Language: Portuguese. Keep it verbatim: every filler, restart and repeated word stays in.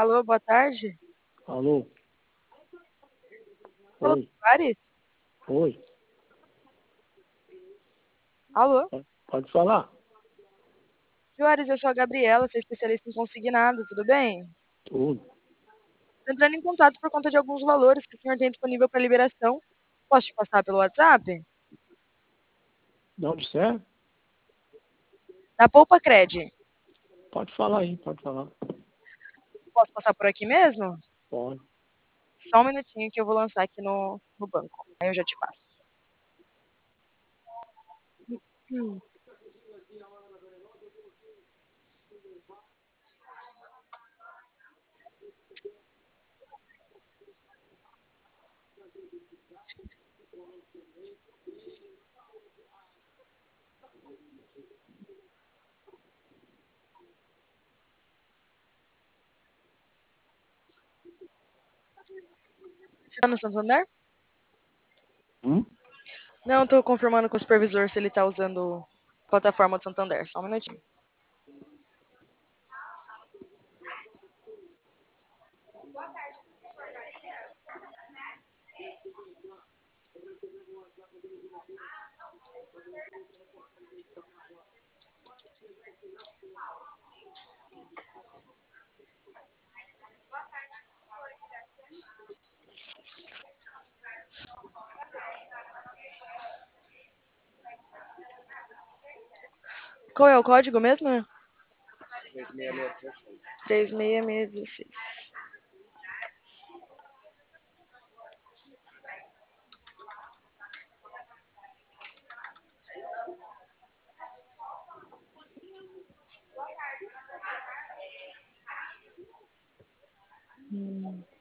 Alô, boa tarde. Alô? Alô, Oi, Soares? oi. Alô? Pode pode falar? Soares, eu sou a Gabriela, sou especialista em consignado, tudo bem? Tudo. Tô entrando em contato por conta de alguns valores que o senhor tem disponível para liberação. Posso te passar pelo WhatsApp? De onde você é? Da Poupa Cred. Pode falar aí, pode falar. Posso passar por aqui mesmo? Pode. Só um minutinho que eu vou lançar aqui no, no banco. Aí eu já te passo. Hum. Você tá no Santander? Hum? Não, tô confirmando com o supervisor se ele tá usando a plataforma do Santander. Só um minutinho. Qual é o código mesmo? três seis seis um seis. Hum.